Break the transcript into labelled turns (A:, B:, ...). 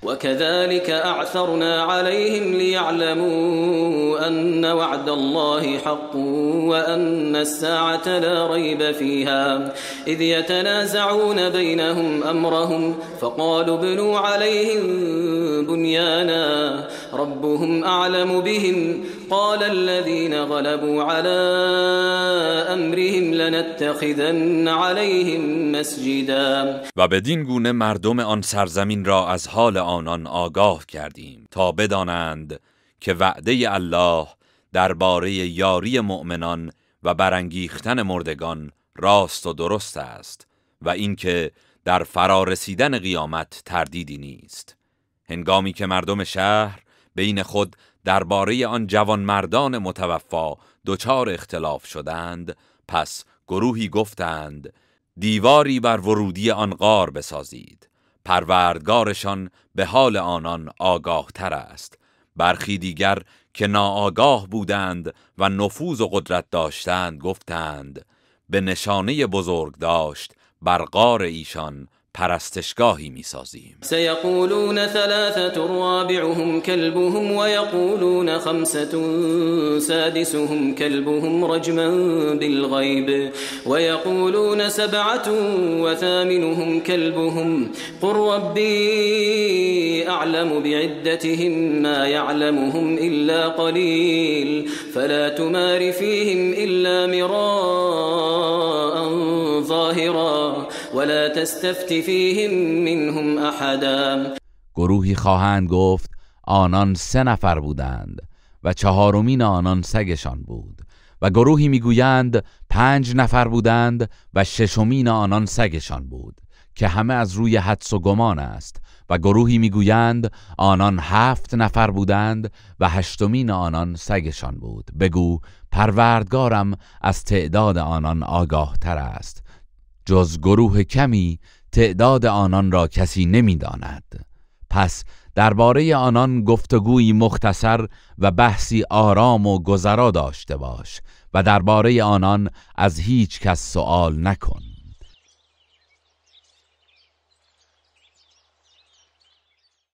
A: وكذلك أعثرنا عليهم ليعلموا أن وعد الله حق وأن الساعة لا ريب فيها إذ يتنازعون بينهم أمرهم فقالوا ابنوا عليهم بنيانا ربهم أعلم بهم قال الذين غلبوا على أمرهم لنتخذن عليهم مسجدا.
B: و بدین گونه مردم آن سرزمین را از حال آنان آگاه کردیم تا بدانند که وعده الله درباره یاری مؤمنان و برانگیختن مردگان راست و درست است و اینکه در فرارسیدن قیامت تردیدی نیست. هنگامی که مردم شهر بین خود درباره آن جوانمردان متوفا دچار اختلاف شدند، پس گروهی گفتند دیواری بر ورودی آن غار بسازید، پروردگارشان به حال آنان آگاه تر است. برخی دیگر که ناآگاه بودند و نفوذ و قدرت داشتند گفتند به نشانه بزرگ داشت بر غار ایشان پرستشگاهی می‌سازیم.
A: سيقولون ثلاثة رابعهم كلبهم ويقولون خمسة سادسهم كلبهم رجما بالغيب ويقولون سبعة وثامنهم كلبهم قل ربي أعلم بعدتهم ما يعلمهم إلا قليل فلا تمار فيهم إلا مراء ظاهرا ولا تستفت فيهم منهم احدا.
C: گروهی خواهند گفت آنان 3 نفر بودند و 4مین آنان سگشان بود و گروهی میگویند 5 نفر بودند و 6مین آنان سگشان بود که همه از روی حدس و گمان است و گروهی میگویند آنان 7 نفر بودند و 8مین آنان سگشان بود. بگو پروردگارم از تعداد آنان آگاه تر است، جز گروه کمی تعداد آنان را کسی نمی‌داند. پس درباره آنان گفتگویی مختصر و بحثی آرام و گذرا داشته باش و درباره آنان از هیچ کس سؤال نکن.